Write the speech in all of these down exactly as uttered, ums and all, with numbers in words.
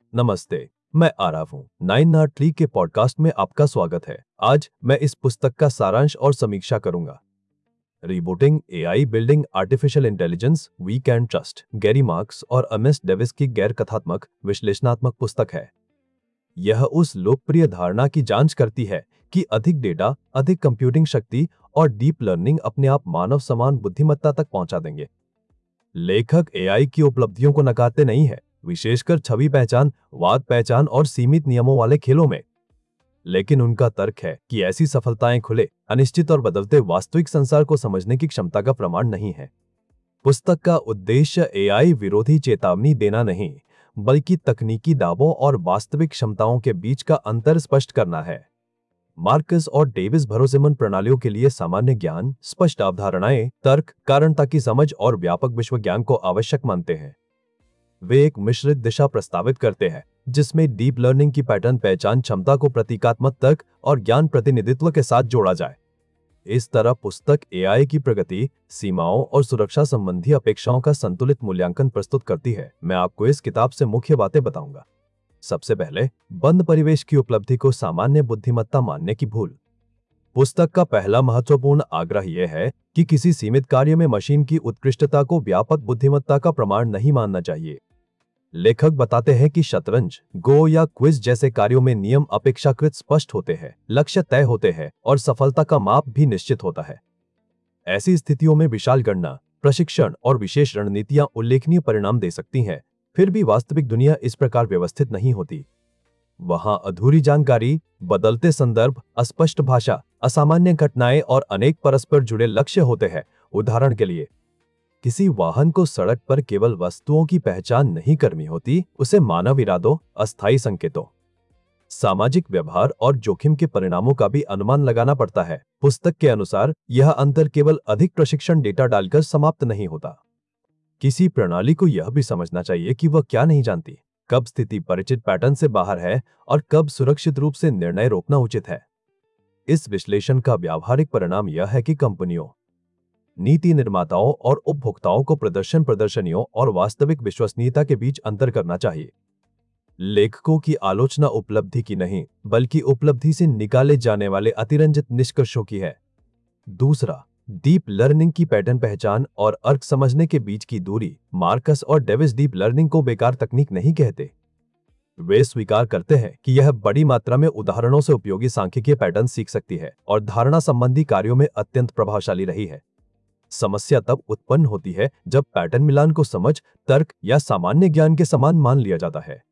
नमस्ते, मैं आरव हूँ। नाइन आर ट्री के पॉडकास्ट में आपका स्वागत है। आज मैं इस पुस्तक का सारांश और समीक्षा करूंगा। Rebooting AI building artificial intelligence we can trust, Gary Marcus और एमएस डेविस की गैर कथात्मक विश्लेषणात्मक पुस्तक है। यह उस लोकप्रिय धारणा की जांच करती है कि अधिक डेटा, अधिक कंप्यूटिंग शक्ति और डीप लर्निंग अपने आप मानव समान बुद्धिमत्ता तक पहुंचा देंगे। लेखक एआई की उपलब्धियों को नकारते नहीं है, विशेषकर छवि पहचान, वाद पहचान और सीमित नियमों वाले खेलों में। लेकिन उनका तर्क है कि ऐसी सफलताएं खुले, अनिश्चित और बदलते वास्तविक संसार को समझने की क्षमता का प्रमाण नहीं है। पुस्तक का उद्देश्य एआई विरोधी चेतावनी देना नहीं, बल्कि तकनीकी दावों और वास्तविक क्षमताओं के बीच का अंतर स्पष्ट करना है। मार्कस और डेविस भरोसेमंद प्रणालियों के लिए सामान्य ज्ञान, स्पष्ट अवधारणाएं, तर्क, कारणता की समझ और व्यापक विश्व ज्ञान को आवश्यक मानते हैं। वे एक मिश्रित दिशा प्रस्तावित करते हैं, जिसमें डीप लर्निंग की पैटर्न पहचान क्षमता को प्रतीकात्मक तर्क और ज्ञान प्रतिनिधित्व के साथ जोड़ा जाए। इस तरह पुस्तक एआई की प्रगति, सीमाओं और सुरक्षा संबंधी अपेक्षाओं का संतुलित मूल्यांकन प्रस्तुत करती है। मैं आपको इस किताब से मुख्य बातें बताऊंगा। सबसे पहले, बंद परिवेश की उपलब्धि को सामान्य बुद्धिमत्ता मानने की भूल। पुस्तक का पहला महत्वपूर्ण आग्रह यह है कि किसी सीमित कार्य में मशीन की उत्कृष्टता को व्यापक बुद्धिमत्ता का प्रमाण नहीं मानना चाहिए। लेखक बताते हैं कि शतरंज, गो या क्विज जैसे कार्यों में नियम अपेक्षाकृत स्पष्ट होते हैं, लक्ष्य तय होते हैं और सफलता का माप भी निश्चित होता है। ऐसी स्थितियों में विशाल गणना, प्रशिक्षण और विशेष रणनीतियां उल्लेखनीय परिणाम दे सकती हैं, फिर भी वास्तविक दुनिया इस प्रकार व्यवस्थित नहीं होती। वहां अधूरी जानकारी, बदलते संदर्भ, अस्पष्ट भाषा, असामान्य घटनाएं और अनेक परस्पर जुड़े लक्ष्य होते हैं। उदाहरण के लिए, किसी वाहन को सड़क पर केवल वस्तुओं की पहचान नहीं करनी होती, उसे मानव इरादों, अस्थायी संकेतों, सामाजिक व्यवहार और जोखिम के परिणामों का भी अनुमान लगाना पड़ता है। पुस्तक के अनुसार यह अंतर केवल अधिक प्रशिक्षण डेटा डालकर समाप्त नहीं होता। किसी प्रणाली को यह भी समझना चाहिए कि वह क्या नहीं जानती, कब स्थिति परिचित पैटर्न से बाहर है और कब सुरक्षित रूप से निर्णय रोकना उचित है। इस विश्लेषण का व्यावहारिक परिणाम यह है कि कंपनियों, नीति निर्माताओं और उपभोक्ताओं को प्रदर्शन प्रदर्शनियों और वास्तविक विश्वसनीयता के बीच अंतर करना चाहिए। लेखकों की आलोचना उपलब्धि की नहीं, बल्कि उपलब्धि से निकाले जाने वाले अतिरंजित निष्कर्षों की है। दूसरा, डीप लर्निंग की पैटर्न पहचान और अर्क समझने के बीच की दूरी। मार्कस और डेविस डीप लर्निंग को बेकार तकनीक नहीं कहते। वे स्वीकार करते हैं कि यह बड़ी मात्रा में उदाहरणों से उपयोगी सांख्यिकीय पैटर्न सीख सकती है और धारणा संबंधी कार्यों में अत्यंत प्रभावशाली रही है। समस्या तब उत्पन्न होती है जब पैटर्न मिलान को समझ, तर्क या सामान्य ज्ञान के समान मान लिया जाता है।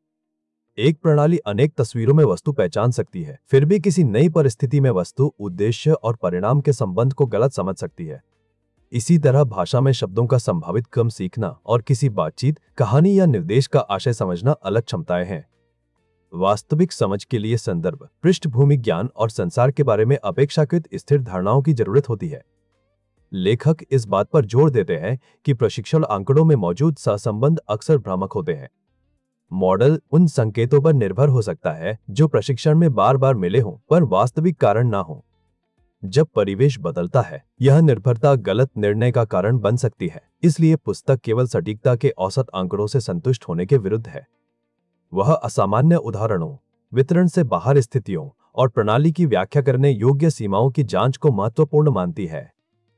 एक प्रणाली अनेक तस्वीरों में वस्तु पहचान सकती है, फिर भी किसी नई परिस्थिति में वस्तु, उद्देश्य और परिणाम के संबंध को गलत समझ सकती है। इसी तरह भाषा में शब्दों का संभावित क्रम सीखना और किसी बातचीत, कहानी या निर्देश का आशय समझना अलग क्षमताएं हैं। वास्तविक समझ के लिए संदर्भ, पृष्ठभूमि ज्ञान और संसार के बारे में अपेक्षाकृत स्थिर धारणाओं की जरूरत होती है। लेखक इस बात पर जोर देते हैं कि प्रशिक्षण आंकड़ों में मौजूद सहसंबंध अक्सर भ्रामक होते हैं। मॉडल उन संकेतों पर निर्भर हो सकता है जो प्रशिक्षण में बार बार मिले हों, पर वास्तविक कारण ना हो। जब परिवेश बदलता है, यह निर्भरता गलत निर्णय का कारण बन सकती है। इसलिए पुस्तक केवल सटीकता के औसत आंकड़ों से संतुष्ट होने के विरुद्ध है। वह असामान्य उदाहरणों, वितरण से बाहर स्थितियों और प्रणाली की व्याख्या करने योग्य सीमाओं की जांच को महत्वपूर्ण मानती है।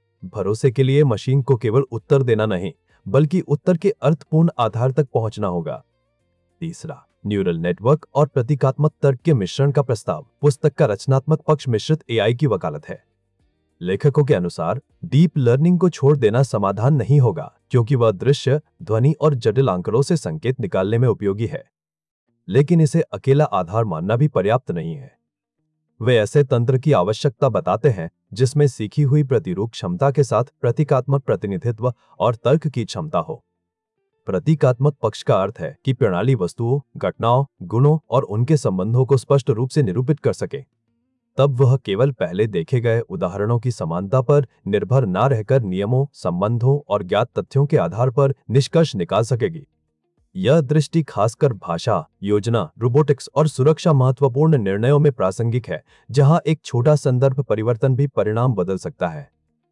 भरोसे के लिए मशीन को केवल उत्तर देना नहीं, बल्कि उत्तर के अर्थपूर्ण आधार तक पहुंचना होगा। तीसरा, न्यूरल नेटवर्क और प्रतीकात्मक तर्क के मिश्रण का प्रस्ताव। पुस्तक का रचनात्मक पक्ष मिश्रित एआई की वकालत है। लेखकों के अनुसार डीप लर्निंग को छोड़ देना समाधान नहीं होगा, क्योंकि वह दृश्य, ध्वनि और जटिल आंकड़ों से संकेत निकालने में उपयोगी है। लेकिन इसे अकेला आधार मानना भी पर्याप्त नहीं है। वे ऐसे तंत्र की आवश्यकता बताते हैं जिसमें सीखी हुई प्रतिरूप क्षमता के साथ प्रतीकात्मक प्रतिनिधित्व और तर्क की क्षमता हो। प्रतीकात्मक पक्ष का अर्थ है कि प्रणाली वस्तुओं, घटनाओं, गुणों और उनके संबंधों को स्पष्ट रूप से निरूपित कर सके। तब वह केवल पहले देखे गए उदाहरणों की समानता पर निर्भर न रहकर नियमों, संबंधों और ज्ञात तथ्यों के आधार पर निष्कर्ष निकाल सकेगी। यह दृष्टि खासकर भाषा, योजना, रोबोटिक्स और सुरक्षा महत्वपूर्ण निर्णयों में प्रासंगिक है, जहां एक छोटा संदर्भ परिवर्तन भी परिणाम बदल सकता है।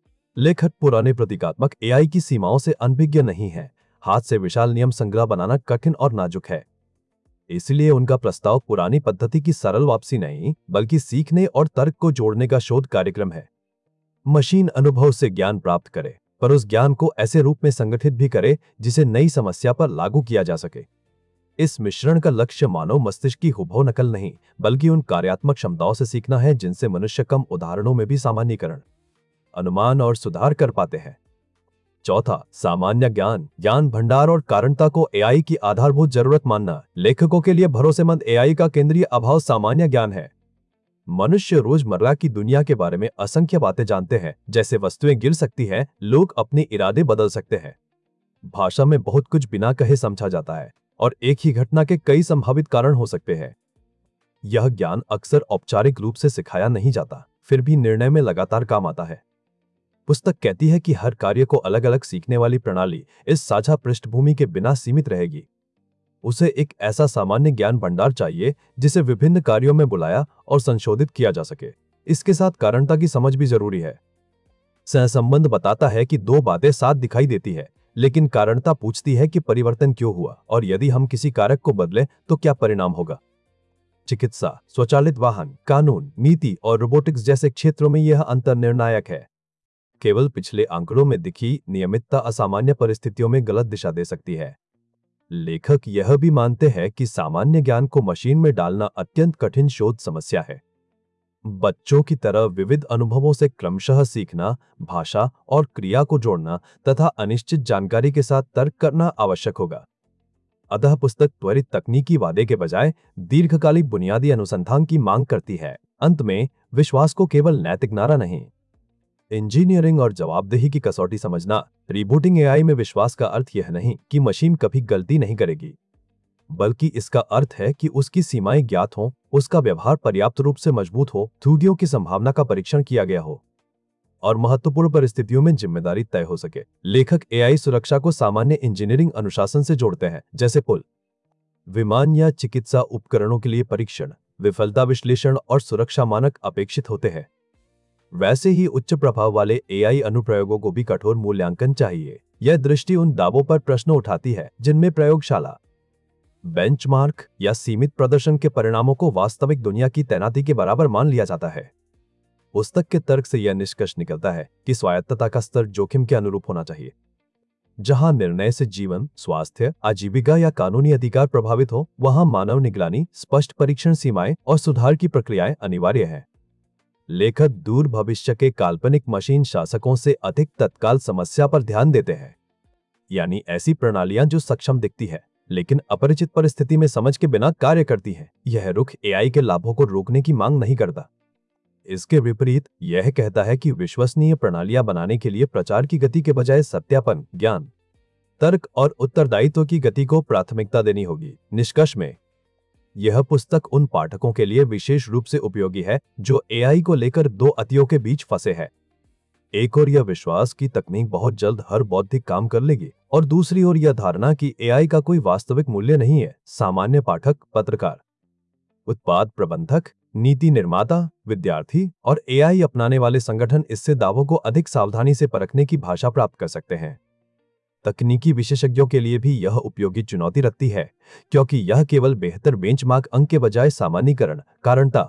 लेखक पुराने प्रतीकात्मक एआई की सीमाओं से अनभिज्ञ नहीं है। हाथ से विशाल नियम संग्रह बनाना कठिन और नाजुक है। इसलिए उनका प्रस्ताव पुरानी पद्धति की सरल वापसी नहीं, बल्कि सीखने और तर्क को जोड़ने का शोध कार्यक्रम है। मशीन अनुभव से ज्ञान प्राप्त करे, पर उस ज्ञान को ऐसे रूप में संगठित भी करे जिसे नई समस्या पर लागू किया जा सके। इस मिश्रण का लक्ष्य मानव मस्तिष्क की हुबहू नकल नहीं, बल्कि उन कार्यात्मक क्षमताओं से सीखना है जिनसे मनुष्य कम उदाहरणों में भी सामान्यीकरण, अनुमान और सुधार कर पाते हैं। चौथा, सामान्य ज्ञान, ज्ञान भंडार और कारणता को एआई की आधारभूत जरूरत मानना। लेखकों के लिए भरोसेमंद एआई का केंद्रीय अभाव सामान्य ज्ञान है। मनुष्य रोजमर्रा की दुनिया के बारे में असंख्य बातें जानते हैं, जैसे वस्तुएं गिर सकती हैं, लोग अपने इरादे बदल सकते हैं। भाषा में बहुत कुछ बिना कहे समझा जाता है और एक ही घटना के कई संभावित कारण हो सकते हैं। यह ज्ञान अक्सर औपचारिक रूप से सिखाया नहीं जाता, फिर भी निर्णय में लगातार काम आता है। पुस्तक कहती है कि हर कार्य को अलग अलग सीखने वाली प्रणाली इस साझा पृष्ठभूमि के बिना सीमित रहेगी। उसे एक ऐसा सामान्य ज्ञान भंडार चाहिए जिसे विभिन्न कार्यों में बुलाया और संशोधित किया जा सके। इसके साथ कारणता की समझ भी जरूरी है। सहसंबंध बताता है कि दो बातें साथ दिखाई देती है, लेकिन कारणता पूछती है कि परिवर्तन क्यों हुआ और यदि हम किसी कारक को बदलें तो क्या परिणाम होगा। चिकित्सा, स्वचालित वाहन, कानून, नीति और रोबोटिक्स जैसे क्षेत्रों में यह अंतर निर्णायक है। केवल पिछले आंकड़ों में दिखी नियमितता असामान्य परिस्थितियों में गलत दिशा दे सकती है। लेखक यह भी मानते हैं कि सामान्य ज्ञान को मशीन में डालना अत्यंत कठिन शोध समस्या है। बच्चों की तरह विविध अनुभवों से क्रमशः सीखना, भाषा और क्रिया को जोड़ना तथा अनिश्चित जानकारी के साथ तर्क करना आवश्यक होगा। अतः पुस्तक त्वरित तकनीकी वादे के बजाय दीर्घकालिक बुनियादी अनुसंधान की मांग करती है। अंत में, विश्वास को केवल नैतिक नारा नहीं, इंजीनियरिंग और जवाबदेही की कसौटी समझना। रिबूटिंग एआई में विश्वास का अर्थ यह नहीं कि मशीन कभी गलती नहीं करेगी, बल्कि इसका अर्थ है कि उसकी सीमाएं ज्ञात हों, उसका व्यवहार पर्याप्त रूप से मजबूत हो, त्रुटियों की संभावना का परीक्षण किया गया हो और महत्वपूर्ण परिस्थितियों में जिम्मेदारी तय हो सके। लेखक एआई सुरक्षा को सामान्य इंजीनियरिंग अनुशासन से जोड़ते हैं, जैसे पुल, विमान या चिकित्सा उपकरणों के लिए परीक्षण, विफलता विश्लेषण और सुरक्षा मानक अपेक्षित होते हैं। वैसे ही उच्च प्रभाव वाले एआई अनुप्रयोगों को भी कठोर मूल्यांकन चाहिए। यह दृष्टि उन दावों पर प्रश्न उठाती है जिनमें प्रयोगशाला, बेंचमार्क या सीमित प्रदर्शन के परिणामों को वास्तविक दुनिया की तैनाती के बराबर मान लिया जाता है। पुस्तक के तर्क से यह निष्कर्ष निकलता है कि स्वायत्तता का स्तर जोखिम के अनुरूप होना चाहिए। जहां निर्णय से जीवन, स्वास्थ्य, आजीविका या कानूनी अधिकार प्रभावित हो, वहां मानव निगरानी, स्पष्ट परीक्षण सीमाएं और सुधार की प्रक्रियाएं अनिवार्य है। लेखक दूर भविष्य के काल्पनिक मशीन शासकों से अधिक तत्काल समस्या पर ध्यान देते हैं, यानी ऐसी प्रणालियां जो सक्षम दिखती है लेकिन अपरिचित परिस्थिति में समझ के बिना कार्य करती हैं। यह रुख एआई के लाभों को रोकने की मांग नहीं करता। इसके विपरीत यह कहता है कि विश्वसनीय प्रणालियां बनाने के लिए प्रचार की गति के बजाय सत्यापन, ज्ञान, तर्क और उत्तरदायित्व की गति को प्राथमिकता देनी होगी। निष्कर्ष में, यह पुस्तक उन पाठकों के लिए विशेष रूप से उपयोगी है जो एआई को लेकर दो अतियों के बीच फंसे हैं। एक ओर यह विश्वास की तकनीक बहुत जल्द हर बौद्धिक काम कर लेगी और दूसरी ओर यह धारणा कि एआई का कोई वास्तविक मूल्य नहीं है। सामान्य पाठक, पत्रकार, उत्पाद प्रबंधक, नीति निर्माता, विद्यार्थी और एआई अपनाने वाले संगठन इससे दावों को अधिक सावधानी से परखने की भाषा प्राप्त कर सकते हैं। तकनीकी विशेषज्ञों के लिए भी यह उपयोगी चुनौती रखती है, क्योंकि यह केवल बेहतर बेंचमार्क अंक के बजाय सामान्यीकरण, कारणता,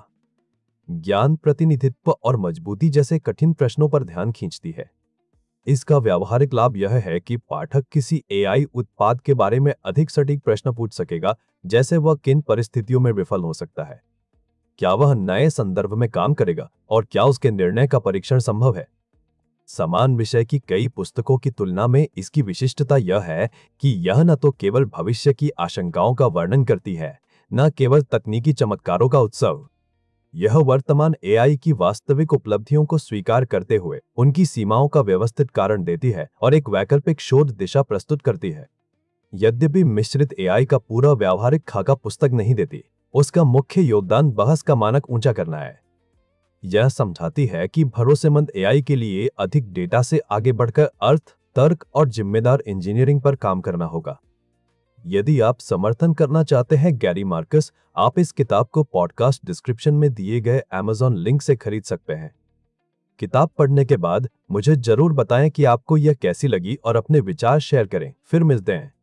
ज्ञान प्रतिनिधित्व और मजबूती जैसे कठिन प्रश्नों पर ध्यान खींचती है। इसका व्यावहारिक लाभ यह है कि पाठक किसी एआई उत्पाद के बारे में अधिक सटीक प्रश्न पूछ सकेगा, जैसे वह किन परिस्थितियों में विफल हो सकता है, क्या वह नए संदर्भ में काम करेगा और क्या उसके निर्णय का परीक्षण संभव है। समान विषय की कई पुस्तकों की तुलना में इसकी विशिष्टता यह है कि यह न तो केवल भविष्य की आशंकाओं का वर्णन करती है, न केवल तकनीकी चमत्कारों का उत्सव। यह वर्तमान एआई की वास्तविक उपलब्धियों को स्वीकार करते हुए उनकी सीमाओं का व्यवस्थित कारण देती है और एक वैकल्पिक शोध दिशा प्रस्तुत करती है। यद्यपि मिश्रित एआई का पूरा व्यावहारिक खाका पुस्तक नहीं देती, उसका मुख्य योगदान बहस का मानक ऊंचा करना है। यह समझाती है कि भरोसेमंद एआई के लिए अधिक डेटा से आगे बढ़कर अर्थ, तर्क और जिम्मेदार इंजीनियरिंग पर काम करना होगा। यदि आप समर्थन करना चाहते हैं गैरी मार्कस, आप इस किताब को पॉडकास्ट डिस्क्रिप्शन में दिए गए अमेज़न लिंक से खरीद सकते हैं। किताब पढ़ने के बाद मुझे जरूर बताएं कि आपको यह कैसी लगी और अपने विचार शेयर करें। फिर मिलते हैं।